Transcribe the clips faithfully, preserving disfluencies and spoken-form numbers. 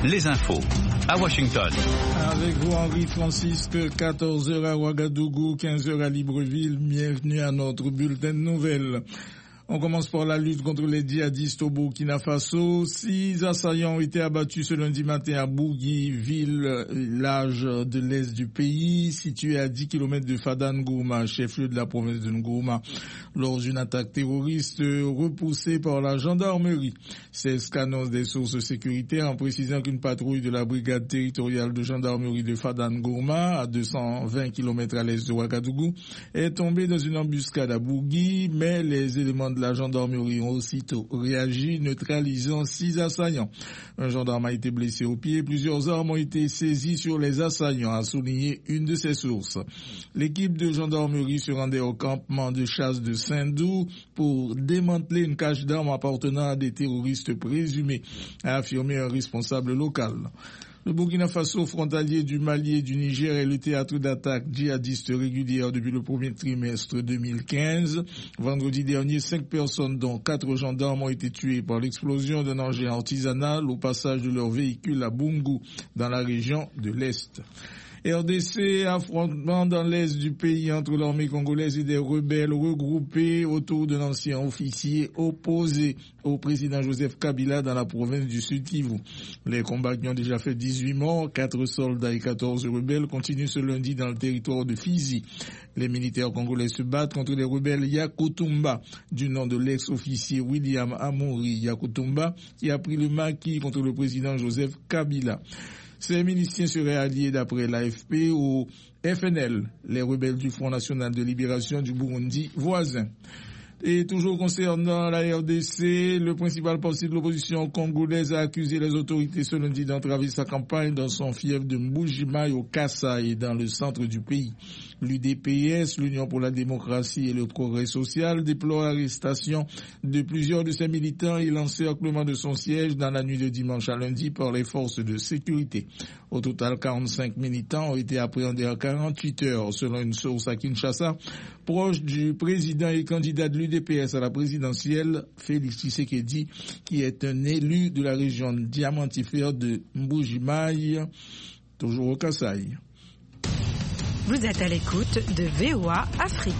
les infos à Washington. Avec vous, Henri Francisque, quatorze heures à Ouagadougou, quinze heures à Libreville. Bienvenue à notre bulletin de nouvelles. On commence par la lutte contre les djihadistes au Burkina Faso. Six assaillants ont été abattus ce lundi matin à Bougui, ville, village de l'est du pays, situé à dix kilomètres de Fada-Ngourma, chef-lieu de la province de Ngourma, lors d'une attaque terroriste repoussée par la gendarmerie. C'est ce qu'annoncent des sources sécuritaires en précisant qu'une patrouille de la brigade territoriale de gendarmerie de Fada-Ngourma, à deux cent vingt kilomètres à l'est de Ouagadougou, est tombée dans une embuscade à Bougui, mais les éléments de la gendarmerie ont aussitôt réagi, neutralisant six assaillants. Un gendarme a été blessé au pied, plusieurs armes ont été saisies sur les assaillants, a souligné une de ses sources. L'équipe de gendarmerie se rendait au campement de chasse de Saint-Dou pour démanteler une cache d'armes appartenant à des terroristes présumés, a affirmé un responsable local. Le Burkina Faso, frontalier du Mali et du Niger, est le théâtre d'attaques djihadistes régulières depuis le premier trimestre deux mille quinze. Vendredi dernier, cinq personnes, dont quatre gendarmes, ont été tuées par l'explosion d'un engin artisanal au passage de leur véhicule à Bungu, dans la région de l'Est. R D C, affrontement dans l'est du pays entre l'armée congolaise et des rebelles regroupés autour d'un ancien officier opposé au président Joseph Kabila dans la province du Sud Kivu. Les combats qui ont déjà fait dix-huit morts, quatre soldats et quatorze rebelles continuent ce lundi dans le territoire de Fizi. Les militaires congolais se battent contre les rebelles Yakutumba, du nom de l'ex-officier William Amuri Yakutumba, qui a pris le maquis contre le président Joseph Kabila. Ces miliciens seraient alliés, d'après l'A F P, au F N L, les rebelles du Front National de Libération du Burundi voisin. Et toujours concernant la R D C, le principal parti de l'opposition congolaise a accusé les autorités ce lundi d'entraver sa campagne dans son fief de Mbujimayi au Kasaï, dans le centre du pays. L'U D P S, l'Union pour la démocratie et le progrès social, déplore l'arrestation de plusieurs de ses militants et l'encerclement de son siège dans la nuit de dimanche à lundi par les forces de sécurité. Au total, quarante-cinq militants ont été appréhendés en quarante-huit heures, selon une source à Kinshasa, proche du président et candidat de l'U D P S à la présidentielle, Félix Tshisekedi, qui est un élu de la région diamantifère de Mbujimayi, toujours au Kasaï. Vous êtes à l'écoute de V O A Afrique.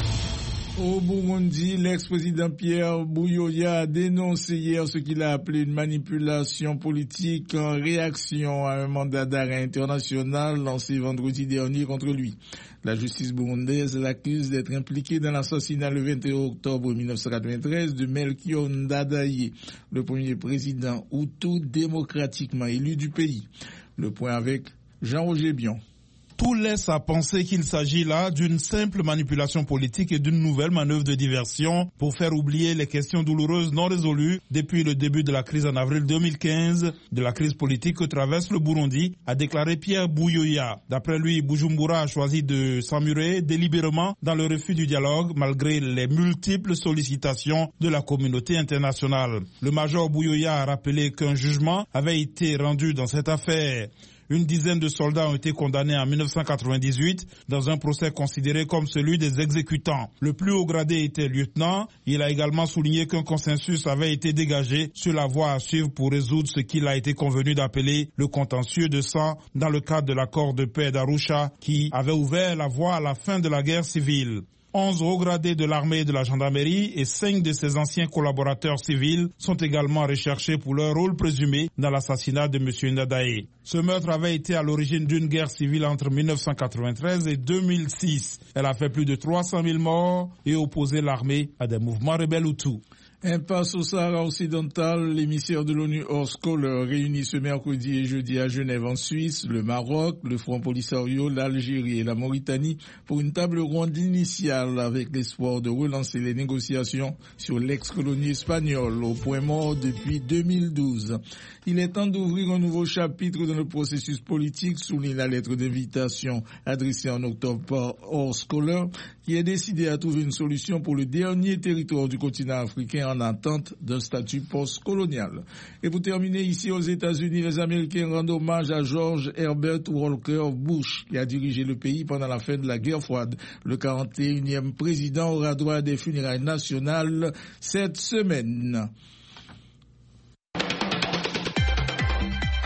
Au Burundi, l'ex-président Pierre Buyoya a dénoncé hier ce qu'il a appelé une manipulation politique en réaction à un mandat d'arrêt international lancé vendredi dernier contre lui. La justice burundaise l'accuse d'être impliqué dans l'assassinat le vingt et un octobre mille neuf cent quatre-vingt-treize de Melchior Ndadaye, le premier président hutu démocratiquement élu du pays. Le point avec Jean-Roger Bion. Tout laisse à penser qu'il s'agit là d'une simple manipulation politique et d'une nouvelle manœuvre de diversion pour faire oublier les questions douloureuses non résolues depuis le début de la crise en avril deux mille quinze, de la crise politique que traverse le Burundi, a déclaré Pierre Buyoya. D'après lui, Bujumbura a choisi de s'emmurer délibérément dans le refus du dialogue malgré les multiples sollicitations de la communauté internationale. Le major Buyoya a rappelé qu'un jugement avait été rendu dans cette affaire. Une dizaine de soldats ont été condamnés en mille neuf cent quatre-vingt-dix-huit dans un procès considéré comme celui des exécutants. Le plus haut gradé était lieutenant. Il a également souligné qu'un consensus avait été dégagé sur la voie à suivre pour résoudre ce qu'il a été convenu d'appeler le contentieux de sang dans le cadre de l'accord de paix d'Arusha qui avait ouvert la voie à la fin de la guerre civile. Onze hauts gradés de l'armée et de la gendarmerie et cinq de ses anciens collaborateurs civils sont également recherchés pour leur rôle présumé dans l'assassinat de M. Ndadaye. Ce meurtre avait été à l'origine d'une guerre civile entre mille neuf cent quatre-vingt-treize et deux mille six. Elle a fait plus de trois cent mille morts et opposé l'armée à des mouvements rebelles hutus. Impasse au Sahara occidental, l'émissaire de l'ONU Horst Kohler réunit ce mercredi et jeudi à Genève en Suisse, le Maroc, le Front Polisario, l'Algérie et la Mauritanie pour une table ronde initiale avec l'espoir de relancer les négociations sur l'ex-colonie espagnole au point mort depuis deux mille douze. Il est temps d'ouvrir un nouveau chapitre dans le processus politique, souligne la lettre d'invitation adressée en octobre par Horst Kohler, qui est décidé à trouver une solution pour le dernier territoire du continent africain en attente d'un statut post-colonial. Et pour terminer, ici aux États-Unis, les Américains rendent hommage à George Herbert Walker Bush, qui a dirigé le pays pendant la fin de la guerre froide. Le quarante et unième président aura droit à des funérailles nationales cette semaine.